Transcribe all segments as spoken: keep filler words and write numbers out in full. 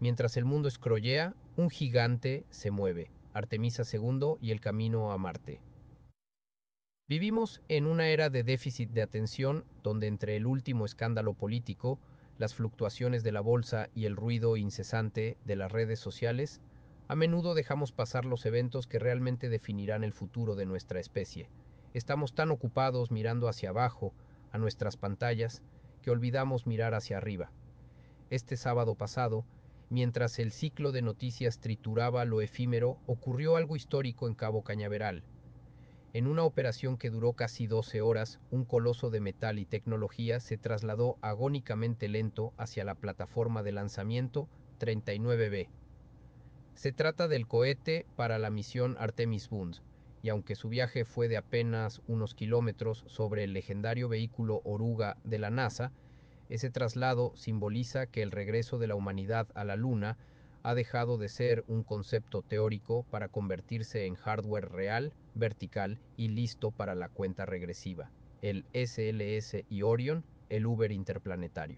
Mientras el mundo escrollea, un gigante se mueve, Artemisa segundo y el camino a Marte. Vivimos en una era de déficit de atención donde entre el último escándalo político, las fluctuaciones de la bolsa y el ruido incesante de las redes sociales, a menudo dejamos pasar los eventos que realmente definirán el futuro de nuestra especie. Estamos tan ocupados mirando hacia abajo, a nuestras pantallas, que olvidamos mirar hacia arriba. Este sábado pasado, mientras el ciclo de noticias trituraba lo efímero, ocurrió algo histórico en Cabo Cañaveral. En una operación que duró casi doce horas, un coloso de metal y tecnología se trasladó agónicamente lento hacia la plataforma de lanzamiento treinta y nueve B. Se trata del cohete para la misión Artemis Bund, y aunque su viaje fue de apenas unos kilómetros sobre el legendario vehículo Oruga de la NASA, ese traslado simboliza que el regreso de la humanidad a la Luna ha dejado de ser un concepto teórico para convertirse en hardware real, vertical y listo para la cuenta regresiva, el S L S y Orion, el Uber interplanetario.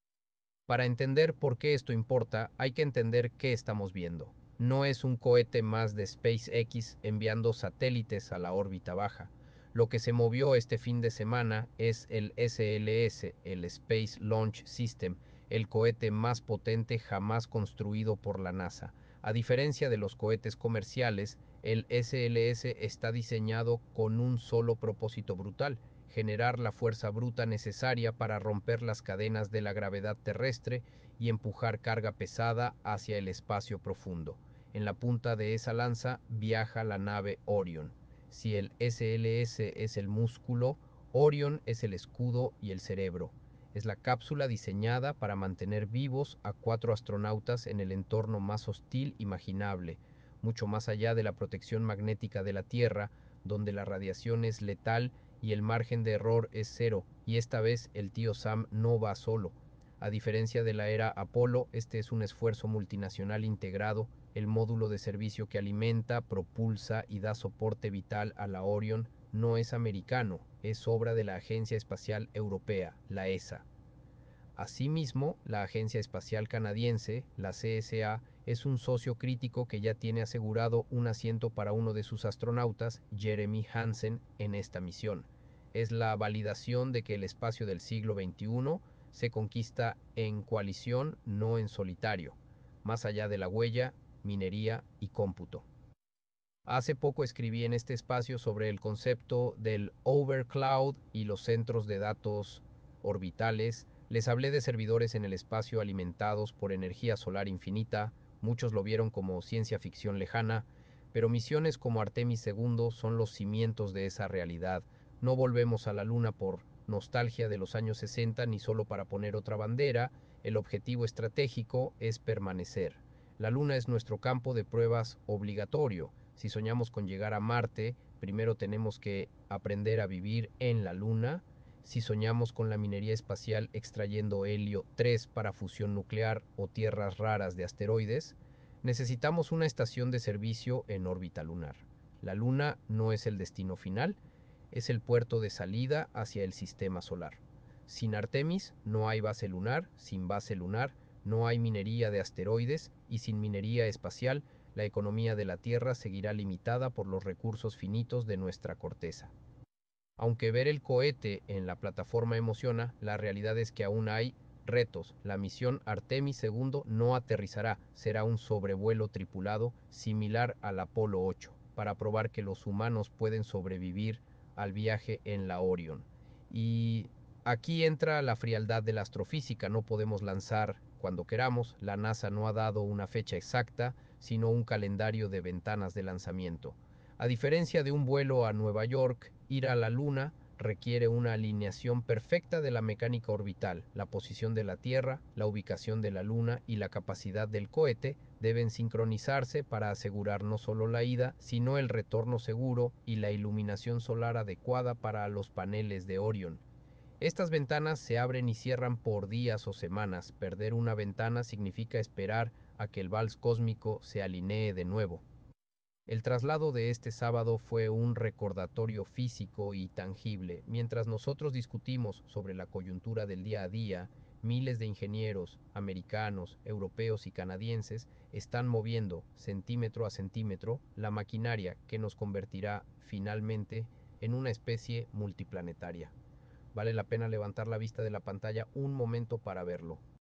Para entender por qué esto importa, hay que entender qué estamos viendo. No es un cohete más de SpaceX enviando satélites a la órbita baja. Lo que se movió este fin de semana es el S L S, el Space Launch System, el cohete más potente jamás construido por la NASA. A diferencia de los cohetes comerciales, el S L S está diseñado con un solo propósito brutal: generar la fuerza bruta necesaria para romper las cadenas de la gravedad terrestre y empujar carga pesada hacia el espacio profundo. En la punta de esa lanza viaja la nave Orion. Si el S L S es el músculo, Orion es el escudo y el cerebro. Es la cápsula diseñada para mantener vivos a cuatro astronautas en el entorno más hostil imaginable, mucho más allá de la protección magnética de la Tierra, donde la radiación es letal y el margen de error es cero, y esta vez el tío Sam no va solo. A diferencia de la era Apolo, este es un esfuerzo multinacional integrado, el módulo de servicio que alimenta, propulsa y da soporte vital a la Orion no es americano, es obra de la Agencia Espacial Europea, la E S A. Asimismo, la Agencia Espacial Canadiense, la C S A, es un socio crítico que ya tiene asegurado un asiento para uno de sus astronautas, Jeremy Hansen, en esta misión. Es la validación de que el espacio del siglo veintiuno se conquista en coalición, no en solitario, más allá de la huella, minería y cómputo. Hace poco escribí en este espacio sobre el concepto del overcloud y los centros de datos orbitales. Les hablé de servidores en el espacio alimentados por energía solar infinita. Muchos lo vieron como ciencia ficción lejana, pero misiones como Artemis segundo son los cimientos de esa realidad. No volvemos a la Luna por nostalgia de los años sesenta ni solo para poner otra bandera. El objetivo estratégico es permanecer. La Luna es nuestro campo de pruebas obligatorio. Si soñamos con llegar a Marte, primero tenemos que aprender a vivir en la Luna. Si soñamos con la minería espacial extrayendo helio tres para fusión nuclear o tierras raras de asteroides, necesitamos una estación de servicio en órbita lunar. La Luna no es el destino final, es el puerto de salida hacia el sistema solar. Sin Artemis no hay base lunar, sin base lunar no hay minería de asteroides y sin minería espacial la economía de la Tierra seguirá limitada por los recursos finitos de nuestra corteza. Aunque ver el cohete en la plataforma emociona, la realidad es que aún hay retos. La misión Artemis segundo no aterrizará, será un sobrevuelo tripulado similar al Apolo ocho, para probar que los humanos pueden sobrevivir al viaje en la Orion. Y aquí entra la frialdad de la astrofísica, no podemos lanzar cuando queramos, la NASA no ha dado una fecha exacta, sino un calendario de ventanas de lanzamiento. A diferencia de un vuelo a Nueva York, ir a la Luna requiere una alineación perfecta de la mecánica orbital. La posición de la Tierra, la ubicación de la Luna y la capacidad del cohete deben sincronizarse para asegurar no solo la ida, sino el retorno seguro y la iluminación solar adecuada para los paneles de Orion. Estas ventanas se abren y cierran por días o semanas. Perder una ventana significa esperar a que el vals cósmico se alinee de nuevo. El traslado de este sábado fue un recordatorio físico y tangible. Mientras nosotros discutimos sobre la coyuntura del día a día, Miles de ingenieros americanos, europeos y canadienses están moviendo centímetro a centímetro la maquinaria que nos convertirá finalmente en una especie multiplanetaria. Vale la pena levantar la vista de la pantalla un momento para verlo.